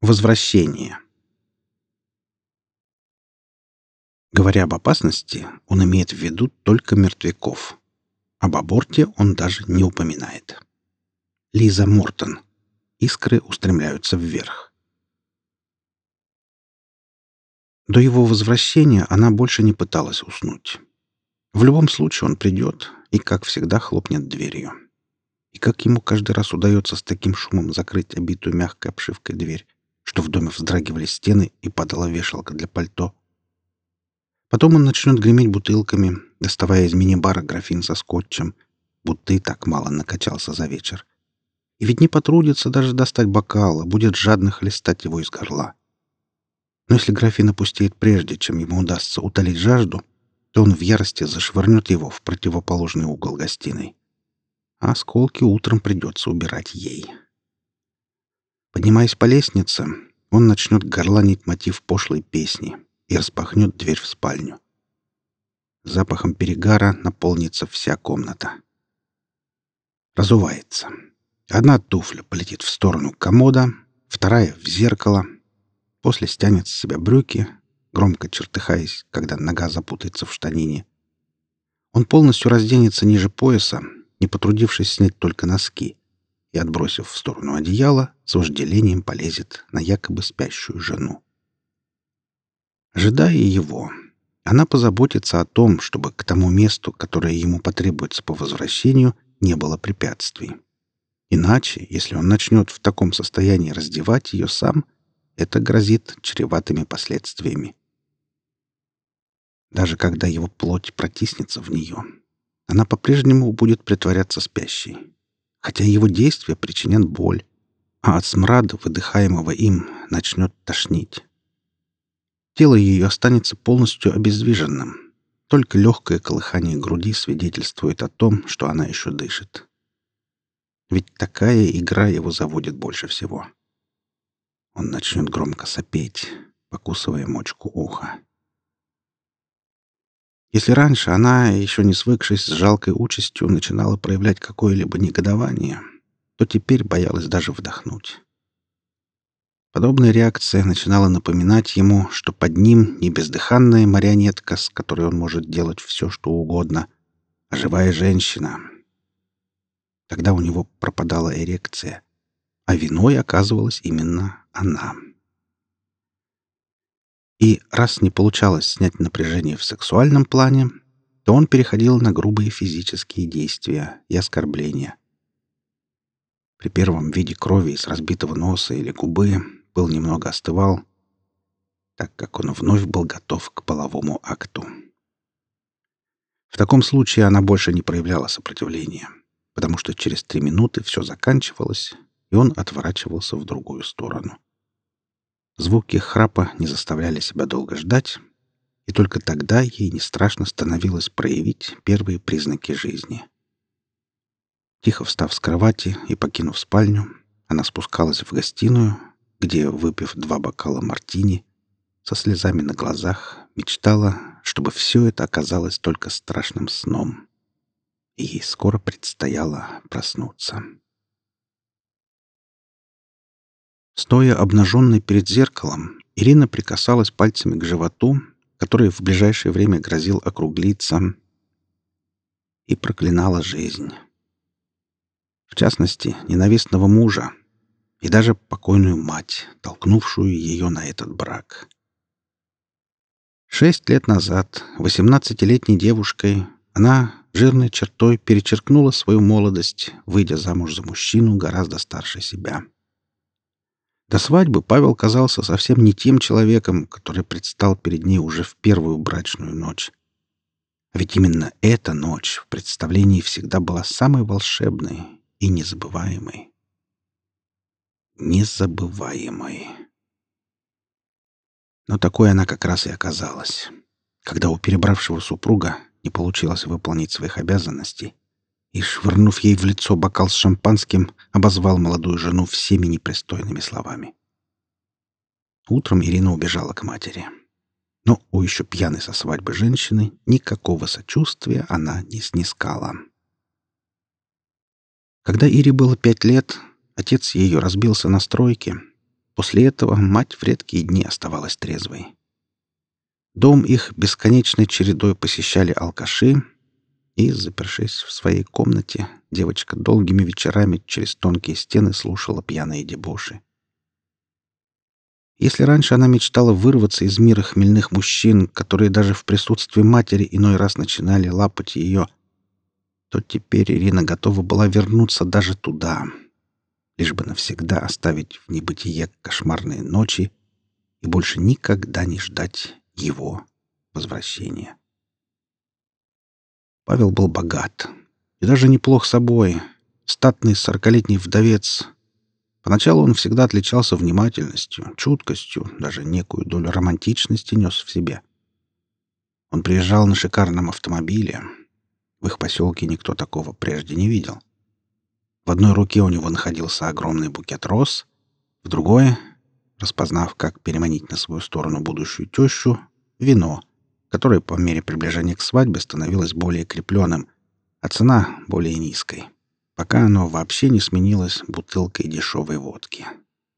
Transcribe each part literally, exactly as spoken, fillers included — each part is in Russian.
Возвращение. Говоря об опасности, он имеет в виду только мертвяков. Об аборте он даже не упоминает. Лиза Мортон. Искры устремляются вверх. До его возвращения она больше не пыталась уснуть. В любом случае он придет и, как всегда, хлопнет дверью. И как ему каждый раз удается с таким шумом закрыть обитую мягкой обшивкой дверь, что в доме вздрагивали стены и падала вешалка для пальто. Потом он начнет греметь бутылками, доставая из мини-бара графин со скотчем, будто и так мало накачался за вечер. И ведь не потрудится даже достать бокал, а будет жадно хлестать его из горла. Но если графин опустеет прежде, чем ему удастся утолить жажду, то он в ярости зашвырнет его в противоположный угол гостиной. А осколки утром придется убирать ей. Поднимаясь по лестнице, он начнет горланить мотив пошлой песни и распахнет дверь в спальню. Запахом перегара наполнится вся комната. Разувается. Одна туфля полетит в сторону комода, вторая — в зеркало. После стянет с себя брюки, громко чертыхаясь, когда нога запутается в штанине. Он полностью разденется ниже пояса, не потрудившись снять только носки, и, отбросив в сторону одеяло, с вожделением полезет на якобы спящую жену. Ожидая его, она позаботится о том, чтобы к тому месту, которое ему потребуется по возвращению, не было препятствий. Иначе, если он начнет в таком состоянии раздевать ее сам, это грозит чреватыми последствиями. Даже когда его плоть протиснется в нее, она по-прежнему будет притворяться спящей, хотя его действия причинят боль, а от смрада, выдыхаемого им, начнет тошнить. Тело ее останется полностью обездвиженным. Только легкое колыхание груди свидетельствует о том, что она еще дышит. Ведь такая игра его заводит больше всего. Он начнет громко сопеть, покусывая мочку уха. Если раньше она, еще не свыкшись с жалкой участью, начинала проявлять какое-либо негодование, то теперь боялась даже вдохнуть. Подобная реакция начинала напоминать ему, что под ним не бездыханная марионетка, с которой он может делать все, что угодно, а живая женщина. Тогда у него пропадала эрекция, а виной оказывалась именно она. И раз не получалось снять напряжение в сексуальном плане, то он переходил на грубые физические действия и оскорбления. При первом виде крови из разбитого носа или губы пыл немного остывал, так как он вновь был готов к половому акту. В таком случае она больше не проявляла сопротивления, потому что через три минуты все заканчивалось, и он отворачивался в другую сторону. Звуки храпа не заставляли себя долго ждать, и только тогда ей не страшно становилось проявить первые признаки жизни. Тихо встав с кровати и покинув спальню, она спускалась в гостиную, где, выпив два бокала мартини, со слезами на глазах мечтала, чтобы все это оказалось только страшным сном, и ей скоро предстояло проснуться. Стоя обнаженной перед зеркалом, Ирина прикасалась пальцами к животу, который в ближайшее время грозил округлиться, и проклинала жизнь. В частности, ненавистного мужа и даже покойную мать, толкнувшую ее на этот брак. Шесть лет назад, восемнадцатилетней девушкой, она жирной чертой перечеркнула свою молодость, выйдя замуж за мужчину гораздо старше себя. До свадьбы Павел казался совсем не тем человеком, который предстал перед ней уже в первую брачную ночь. А ведь именно эта ночь в представлении всегда была самой волшебной и незабываемой. Незабываемой. Но такой она как раз и оказалась, когда у перебравшего супруга не получилось выполнить своих обязанностей, и, швырнув ей в лицо бокал с шампанским, обозвал молодую жену всеми непристойными словами. Утром Ирина убежала к матери. Но у еще пьяной со свадьбы женщины никакого сочувствия она не снискала. Когда Ире было пять лет, отец ее разбился на стройке, После этого мать в редкие дни оставалась трезвой. Дом их бесконечной чередой посещали алкаши, и, запершись в своей комнате, девочка долгими вечерами через тонкие стены слушала пьяные дебоши. Если раньше она мечтала вырваться из мира хмельных мужчин, которые даже в присутствии матери иной раз начинали лапать ее, то теперь Ирина готова была вернуться даже туда, лишь бы навсегда оставить в небытие кошмарные ночи и больше никогда не ждать его возвращения. Павел был богат и даже неплох собой, статный сорокалетний вдовец. Поначалу он всегда отличался внимательностью, чуткостью, даже некую долю романтичности нес в себе. Он приезжал на шикарном автомобиле. В их поселке никто такого прежде не видел. В одной руке у него находился огромный букет роз, в другой, распознав, как переманить на свою сторону будущую тещу, вино, которое по мере приближения к свадьбе становилось более крепленным, а цена более низкой, пока оно вообще не сменилось бутылкой дешевой водки.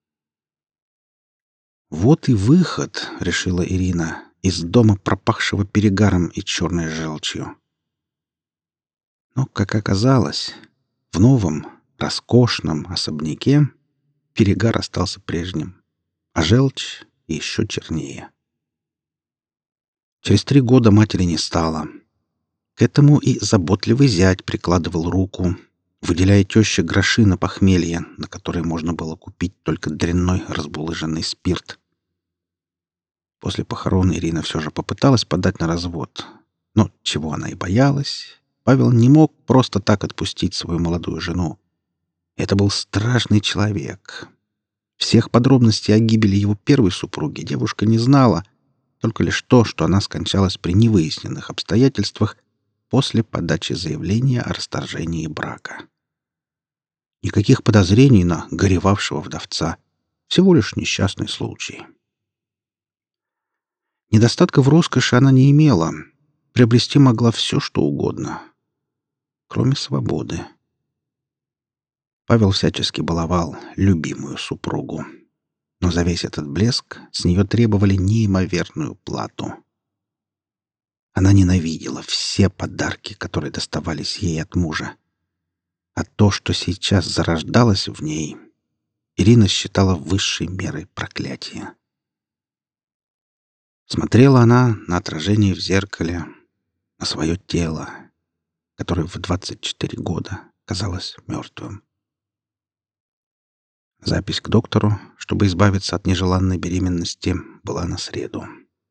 «Вот и выход», — решила Ирина, — «из дома, пропахшего перегаром и черной желчью». Но, как оказалось, в новом, роскошном особняке перегар остался прежним, а желчь еще чернее. Через три года матери не стало. К этому и заботливый зять прикладывал руку, выделяя теще гроши на похмелье, на которые можно было купить только дрянной разбулыженный спирт. После похорон Ирина все же попыталась подать на развод. Но, чего она и боялась, Павел не мог просто так отпустить свою молодую жену. Это был страшный человек. Всех подробностей о гибели его первой супруги девушка не знала, только лишь то, что она скончалась при невыясненных обстоятельствах после подачи заявления о расторжении брака. Никаких подозрений на горевавшего вдовца. Всего лишь несчастный случай. Недостатка в роскоши она не имела. Приобрести могла все, что угодно. Кроме свободы. Павел всячески баловал любимую супругу. Но за весь этот блеск с нее требовали неимоверную плату. Она ненавидела все подарки, которые доставались ей от мужа. А то, что сейчас зарождалось в ней, Ирина считала высшей мерой проклятия. Смотрела она на отражение в зеркале, на свое тело, которое в двадцать четыре года казалось мертвым. Запись к доктору, чтобы избавиться от нежеланной беременности, была на среду.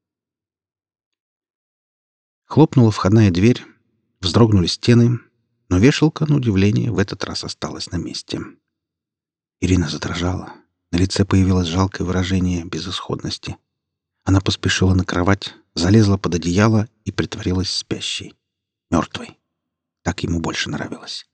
Хлопнула входная дверь, вздрогнули стены, но вешалка, на удивление, в этот раз осталась на месте. Ирина задрожала. На лице появилось жалкое выражение безысходности. Она поспешила на кровать, залезла под одеяло и притворилась спящей. Мертвой. Так ему больше нравилось.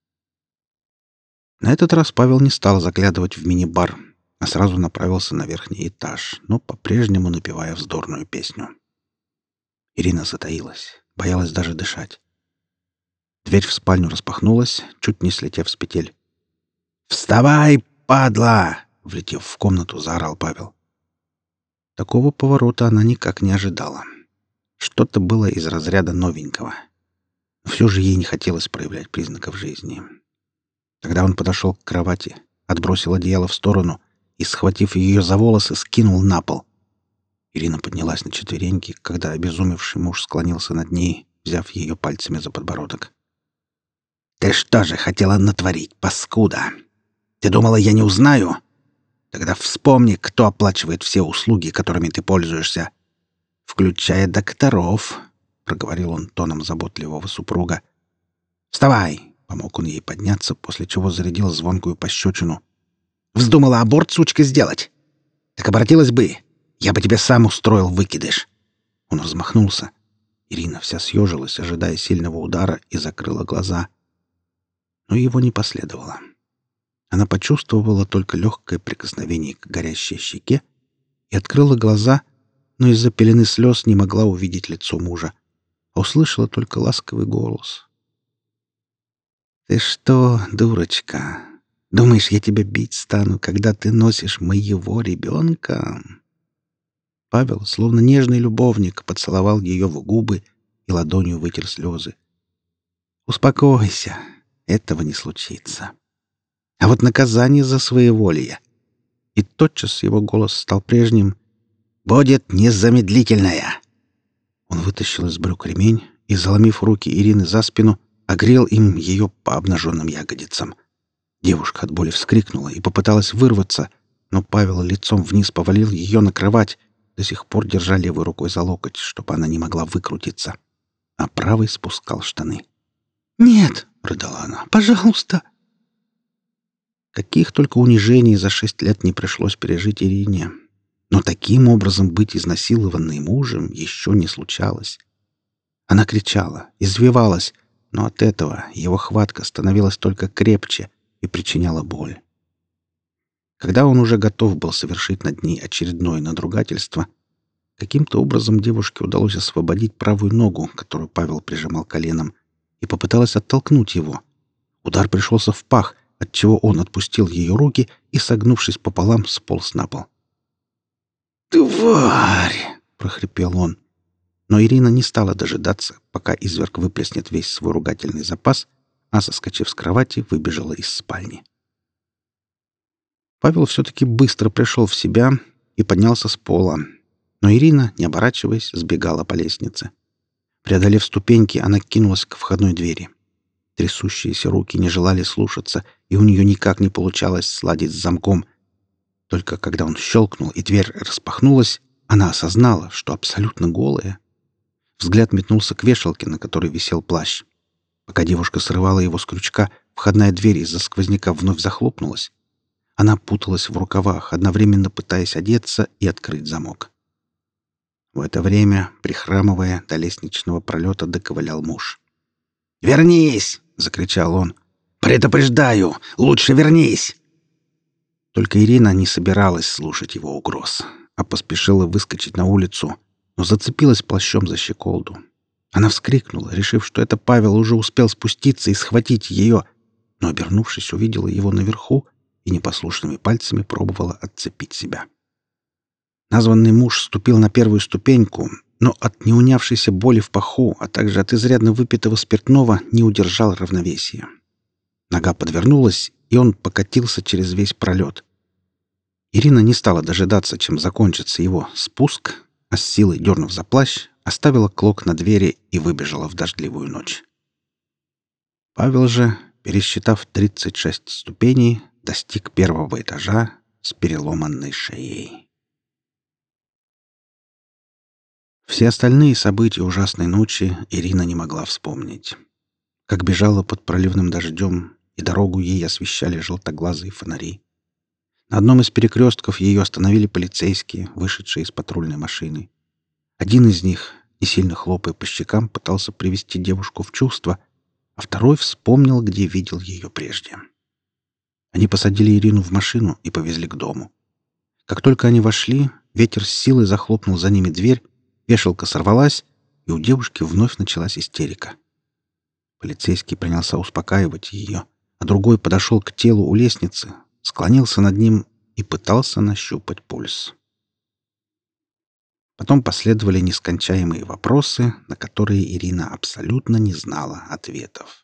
На этот раз Павел не стал заглядывать в мини-бар, а сразу направился на верхний этаж, но по-прежнему напевая вздорную песню. Ирина затаилась, боялась даже дышать. Дверь в спальню распахнулась, чуть не слетев с петель. «Вставай, падла!» — влетев в комнату, заорал Павел. Такого поворота она никак не ожидала. Что-то было из разряда новенького. Но все же ей не хотелось проявлять признаков жизни. Тогда он подошел к кровати, отбросил одеяло в сторону и, схватив ее за волосы, скинул на пол. Ирина поднялась на четвереньки, когда обезумевший муж склонился над ней, взяв ее пальцами за подбородок. «Ты что же хотела натворить, паскуда? Ты думала, я не узнаю? Тогда вспомни, кто оплачивает все услуги, которыми ты пользуешься, включая докторов», — проговорил он тоном заботливого супруга. «Вставай!» — помог он ей подняться, после чего зарядил звонкую пощечину. «Вздумала аборт, сучка, сделать? Так обратилась бы. Я бы тебе сам устроил выкидыш». Он размахнулся. Ирина вся съежилась, ожидая сильного удара, и закрыла глаза. Но его не последовало. Она почувствовала только легкое прикосновение к горящей щеке и открыла глаза, но из-за пелены слез не могла увидеть лицо мужа, а услышала только ласковый голос. «Ты что, дурочка, Думаешь, я тебя бить стану, когда ты носишь моего ребенка?» Павел, словно нежный любовник, поцеловал ее в губы и ладонью вытер слезы. «Успокойся, этого не случится. А вот наказание за своеволие». И тотчас его голос стал прежним. «Будет незамедлительное!» Он вытащил из брюк ремень и, заломив руки Ирины за спину, огрел им ее по обнаженным ягодицам. Девушка от боли вскрикнула и попыталась вырваться, но Павел лицом вниз повалил ее на кровать, до сих пор держа левой рукой за локоть, чтобы она не могла выкрутиться, а правой спускал штаны. «Нет!» — рыдала она. «Пожалуйста!» Каких только унижений за шесть лет не пришлось пережить Ирине. Но таким образом быть изнасилованной мужем еще не случалось. Она кричала, извивалась, но от этого его хватка становилась только крепче и причиняла боль. Когда он уже готов был совершить над ней очередное надругательство, каким-то образом девушке удалось освободить правую ногу, которую Павел прижимал коленом, и попыталась оттолкнуть его. Удар пришелся в пах, отчего он отпустил ее руки и, согнувшись пополам, сполз на пол. «Тварь!» — прохрипел он. Но Ирина не стала дожидаться, пока изверг выплеснет весь свой ругательный запас, а, соскочив с кровати, выбежала из спальни. Павел все-таки быстро пришел в себя и поднялся с пола, но Ирина, не оборачиваясь, сбегала по лестнице. Преодолев ступеньки, она кинулась к входной двери. Трясущиеся руки не желали слушаться, и у нее никак не получалось сладить с замком. Только когда он щелкнул и дверь распахнулась, она осознала, что абсолютно голая. Взгляд метнулся к вешалке, на которой висел плащ. Пока девушка срывала его с крючка, входная дверь из-за сквозняка вновь захлопнулась. Она путалась в рукавах, одновременно пытаясь одеться и открыть замок. В это время, прихрамывая, до лестничного пролета доковылял муж. «Вернись!» — закричал он. «Предупреждаю! Лучше вернись!» Только Ирина не собиралась слушать его угроз, а поспешила выскочить на улицу, но зацепилась плащом за щеколду. Она вскрикнула, решив, что это Павел уже успел спуститься и схватить ее, но, обернувшись, увидела его наверху и непослушными пальцами пробовала отцепить себя. Названный муж ступил на первую ступеньку, но от неунявшейся боли в паху, а также от изрядно выпитого спиртного не удержал равновесия. Нога подвернулась, и он покатился через весь пролет. Ирина не стала дожидаться, чем закончится его спуск, а с силой, дернув за плащ, оставила клок на двери и выбежала в дождливую ночь. Павел же, пересчитав тридцать шесть ступеней, достиг первого этажа с переломанной шеей. Все остальные события ужасной ночи Ирина не могла вспомнить. Как бежала под проливным дождем, и дорогу ей освещали желтоглазые фонари. На одном из перекрестков ее остановили полицейские, вышедшие из патрульной машины. Один из них, не сильно хлопая по щекам, пытался привести девушку в чувство, а второй вспомнил, где видел ее прежде. Они посадили Ирину в машину и повезли к дому. Как только они вошли, ветер с силой захлопнул за ними дверь, вешалка сорвалась, и у девушки вновь началась истерика. Полицейский принялся успокаивать ее, а другой подошел к телу у лестницы, склонился над ним и пытался нащупать пульс. Потом последовали нескончаемые вопросы, на которые Ирина абсолютно не знала ответов.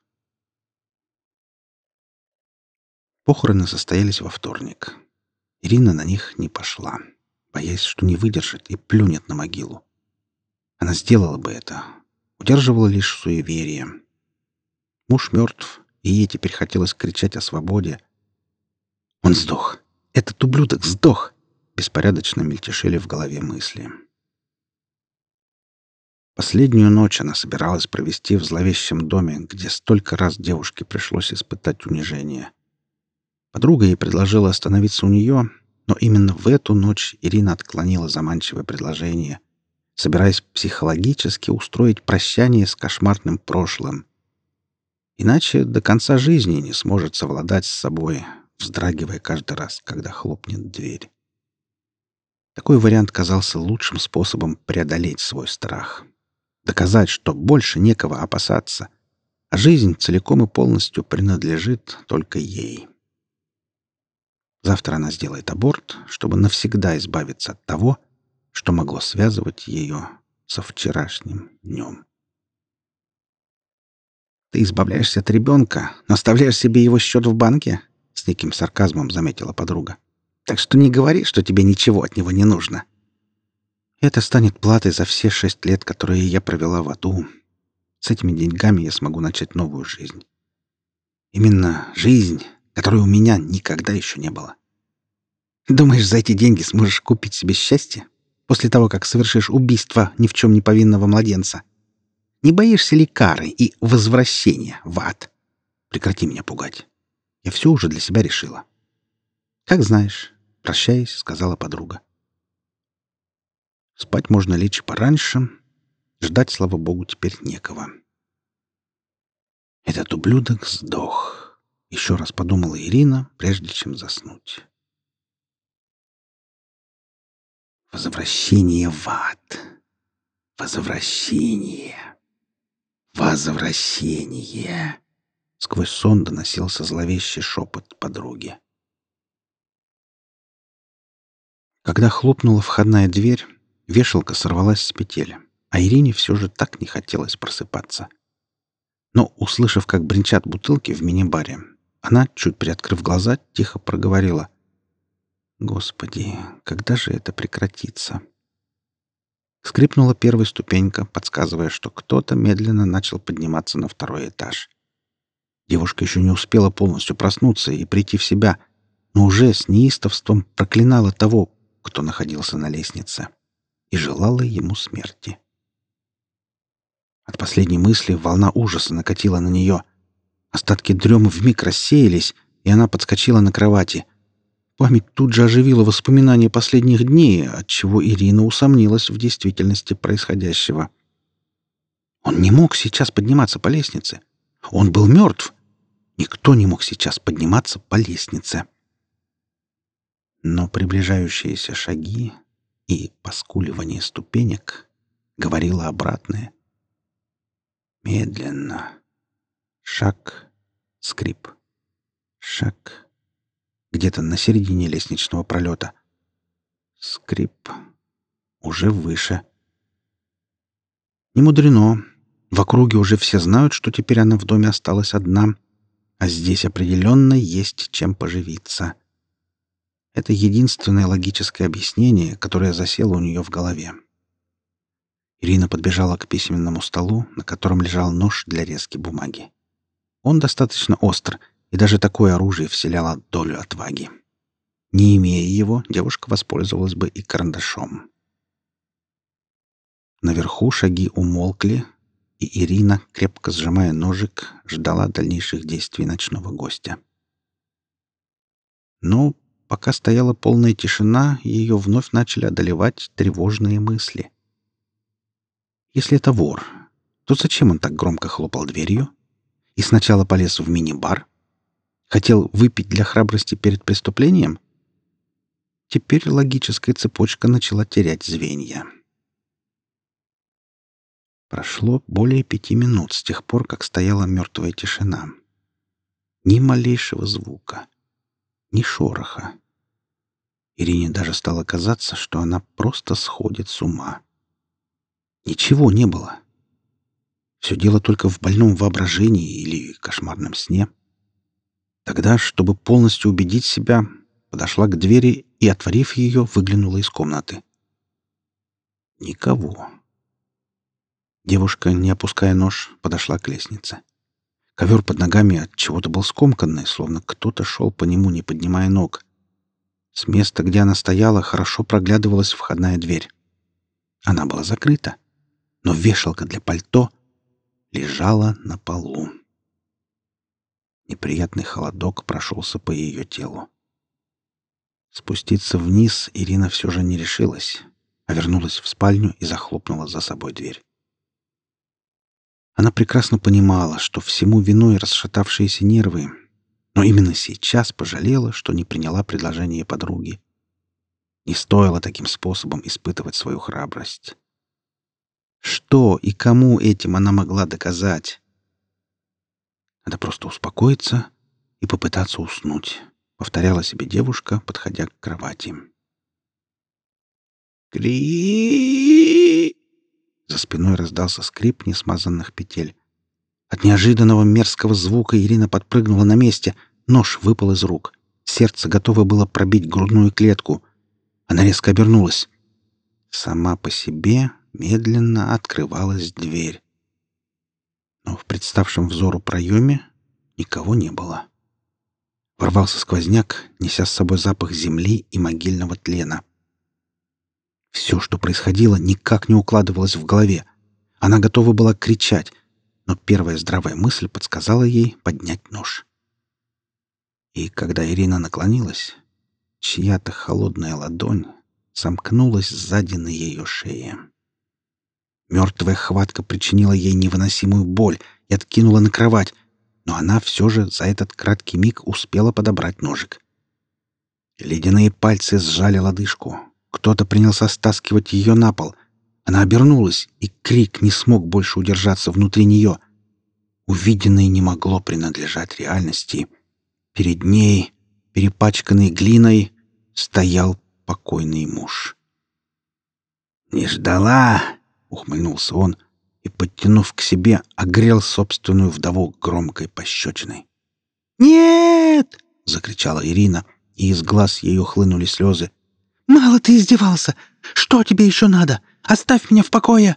Похороны состоялись во вторник. Ирина на них не пошла, боясь, что не выдержит и плюнет на могилу. Она сделала бы это, удерживала лишь суеверие. Муж мертв, и ей теперь хотелось кричать о свободе. «Он сдох! Этот ублюдок сдох!» Беспорядочно мельтешили в голове мысли. Последнюю ночь она собиралась провести в зловещем доме, где столько раз девушке пришлось испытать унижение. Подруга ей предложила остановиться у нее, но именно в эту ночь Ирина отклонила заманчивое предложение, собираясь психологически устроить прощание с кошмарным прошлым. Иначе до конца жизни не сможет совладать с собой, вздрагивая каждый раз, когда хлопнет дверь. Такой вариант казался лучшим способом преодолеть свой страх. Доказать, что больше некого опасаться, а жизнь целиком и полностью принадлежит только ей. Завтра она сделает аборт, чтобы навсегда избавиться от того, что могло связывать ее со вчерашним днем. «Ты избавляешься от ребенка, но оставляешь себе его счет в банке?» — с неким сарказмом заметила подруга. «Так что не говори, что тебе ничего от него не нужно. Это станет платой за все шесть лет, которые я провела в аду. С этими деньгами я смогу начать новую жизнь. Именно жизнь, которой у меня никогда еще не было. Думаешь, за эти деньги сможешь купить себе счастье? После того, как совершишь убийство ни в чем не повинного младенца? Не боишься ли кары и возвращения в ад? Прекрати меня пугать. Я все уже для себя решила». «Как знаешь», — прощаясь, сказала подруга. Спать можно лечь пораньше. Ждать, слава богу, теперь некого. Этот ублюдок сдох. Еще раз подумала Ирина, прежде чем заснуть. Возвращение в ад. Возвращение. Возвращение. Сквозь сон доносился зловещий шепот подруги. Когда хлопнула входная дверь, вешалка сорвалась с петель, а Ирине все же так не хотелось просыпаться. Но, услышав, как бренчат бутылки в мини-баре, она, чуть приоткрыв глаза, тихо проговорила: «Господи, когда же это прекратится?» Скрипнула первая ступенька, подсказывая, что кто-то медленно начал подниматься на второй этаж. Девушка еще не успела полностью проснуться и прийти в себя, но уже с неистовством проклинала того, кто находился на лестнице, и желала ему смерти. От последней мысли волна ужаса накатила на нее. Остатки дремы вмиг рассеялись, и она подскочила на кровати. Память тут же оживила воспоминания последних дней, отчего Ирина усомнилась в действительности происходящего. Он не мог сейчас подниматься по лестнице. Он был мертв. Никто не мог сейчас подниматься по лестнице. Но приближающиеся шаги и поскуливание ступенек говорило обратное. Медленно. Шаг, скрип. Шаг. Где-то на середине лестничного пролета. Скрип. Уже выше. Не мудрено. В округе уже все знают, что теперь она в доме осталась одна, а здесь определенно есть чем поживиться. Это единственное логическое объяснение, которое засело у нее в голове. Ирина подбежала к письменному столу, на котором лежал нож для резки бумаги. Он достаточно остр, и даже такое оружие вселяло долю отваги. Не имея его, девушка воспользовалась бы и карандашом. Наверху шаги умолкли, и Ирина, крепко сжимая ножик, ждала дальнейших действий ночного гостя. Но пока стояла полная тишина, ее вновь начали одолевать тревожные мысли. Если это вор, то зачем он так громко хлопал дверью? И сначала полез в мини-бар? Хотел выпить для храбрости перед преступлением? Теперь логическая цепочка начала терять звенья. Прошло более пяти минут с тех пор, как стояла мертвая тишина. Ни малейшего звука, ни шороха. Ирине даже стало казаться, что она просто сходит с ума. Ничего не было. Все дело только в больном воображении или кошмарном сне. Тогда, чтобы полностью убедить себя, подошла к двери и, отворив ее, выглянула из комнаты. Никого. Девушка, не опуская нож, подошла к лестнице. Ковер под ногами от чего-то был скомканный, словно кто-то шел по нему, не поднимая ног. С места, где она стояла, хорошо проглядывалась входная дверь. Она была закрыта, но вешалка для пальто лежала на полу. Неприятный холодок прошелся по ее телу. Спуститься вниз Ирина все же не решилась, а вернулась в спальню и захлопнула за собой дверь. Она прекрасно понимала, что всему виной расшатавшиеся нервы, но именно сейчас пожалела, что не приняла предложение подруги. Не стоило таким способом испытывать свою храбрость. Что и кому этим она могла доказать? Надо просто успокоиться и попытаться уснуть, повторяла себе девушка, подходя к кровати. «Кри!» За спиной раздался скрип несмазанных петель. От неожиданного мерзкого звука Ирина подпрыгнула на месте. Нож выпал из рук. Сердце готово было пробить грудную клетку. Она резко обернулась. Сама по себе медленно открывалась дверь. Но в представшем взору проеме никого не было. Ворвался сквозняк, неся с собой запах земли и могильного тлена. Все, что происходило, никак не укладывалось в голове. Она готова была кричать, но первая здравая мысль подсказала ей поднять нож. И когда Ирина наклонилась, чья-то холодная ладонь сомкнулась сзади на ее шее. Мертвая хватка причинила ей невыносимую боль и откинула на кровать, но она все же за этот краткий миг успела подобрать ножик. Ледяные пальцы сжали лодыжку. Кто-то принялся стаскивать ее на пол. Она обернулась, и крик не смог больше удержаться внутри нее. Увиденное не могло принадлежать реальности. Перед ней, перепачканный глиной, стоял покойный муж. «Не ждала!» — ухмыльнулся он и, подтянув к себе, огрел собственную вдову громкой пощечиной. «Нет!» — закричала Ирина, и из глаз ее хлынули слезы. «Мало ты издевался! Что тебе еще надо? Оставь меня в покое!»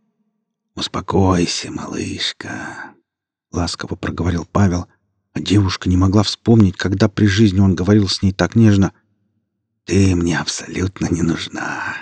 «Успокойся, малышка!» — ласково проговорил Павел, а девушка не могла вспомнить, когда при жизни он говорил с ней так нежно. «Ты мне абсолютно не нужна.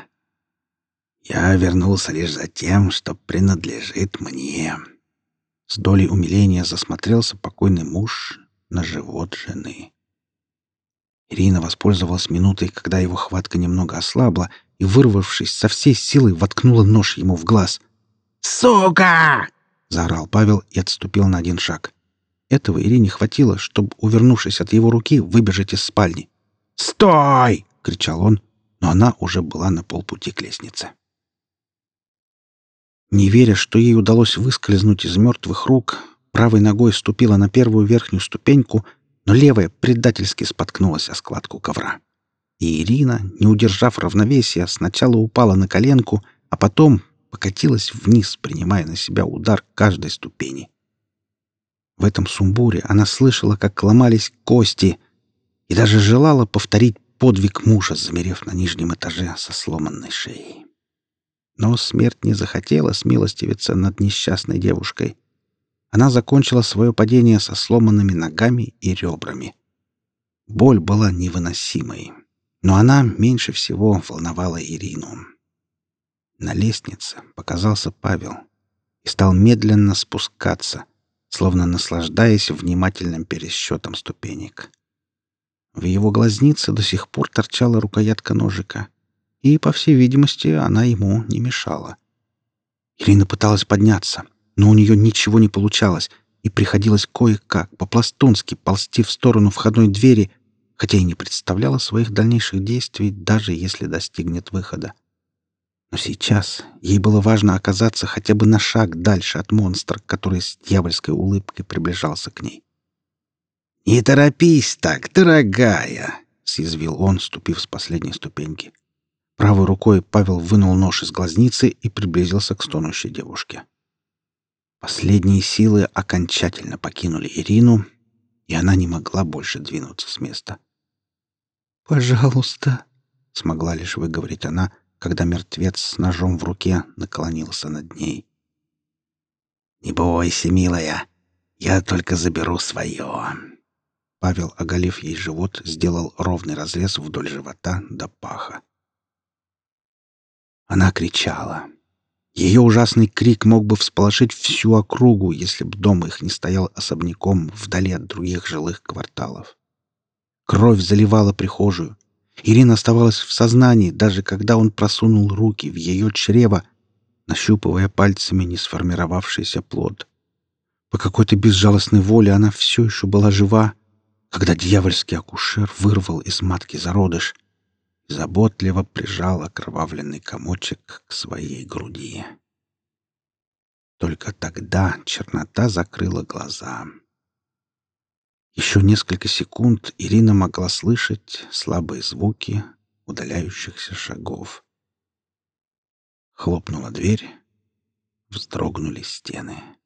Я вернулся лишь за тем, что принадлежит мне». С долей умиления засмотрелся покойный муж на живот жены. Ирина воспользовалась минутой, когда его хватка немного ослабла, и, вырвавшись, со всей силой воткнула нож ему в глаз. «Сука!» — заорал Павел и отступил на один шаг. Этого Ирине хватило, чтобы, увернувшись от его руки, выбежать из спальни. «Стой!» — кричал он, но она уже была на полпути к лестнице. Не веря, что ей удалось выскользнуть из мертвых рук, правой ногой ступила на первую верхнюю ступеньку, но левая предательски споткнулась о складку ковра. И Ирина, не удержав равновесия, сначала упала на коленку, а потом покатилась вниз, принимая на себя удар каждой ступени. В этом сумбуре она слышала, как ломались кости, и даже желала повторить подвиг мужа, замерев на нижнем этаже со сломанной шеей. Но смерть не захотела смилостивиться над несчастной девушкой. Она закончила свое падение со сломанными ногами и ребрами. Боль была невыносимой, но она меньше всего волновала Ирину. На лестнице показался Павел и стал медленно спускаться, словно наслаждаясь внимательным пересчетом ступенек. В его глазнице до сих пор торчала рукоятка ножика, и, по всей видимости, она ему не мешала. Ирина пыталась подняться, но у нее ничего не получалось, и приходилось кое-как по-пластунски ползти в сторону входной двери, хотя и не представляла своих дальнейших действий, даже если достигнет выхода. Но сейчас ей было важно оказаться хотя бы на шаг дальше от монстра, который с дьявольской улыбкой приближался к ней. «Не торопись так, дорогая!» — съязвил он, ступив с последней ступеньки. Правой рукой Павел вынул нож из глазницы и приблизился к стонущей девушке. Последние силы окончательно покинули Ирину, и она не могла больше двинуться с места. «Пожалуйста», — смогла лишь выговорить она, когда мертвец с ножом в руке наклонился над ней. «Не бойся, милая, я только заберу свое». Павел, оголив ей живот, сделал ровный разрез вдоль живота до паха. Она кричала. Ее ужасный крик мог бы всполошить всю округу, если б дом их не стоял особняком вдали от других жилых кварталов. Кровь заливала прихожую. Ирина оставалась в сознании, даже когда он просунул руки в ее чрево, нащупывая пальцами не сформировавшийся плод. По какой-то безжалостной воле она все еще была жива, когда дьявольский акушер вырвал из матки зародыш и заботливо прижал окровавленный комочек к своей груди. Только тогда чернота закрыла глаза. Еще несколько секунд Ирина могла слышать слабые звуки удаляющихся шагов. Хлопнула дверь, вздрогнули стены.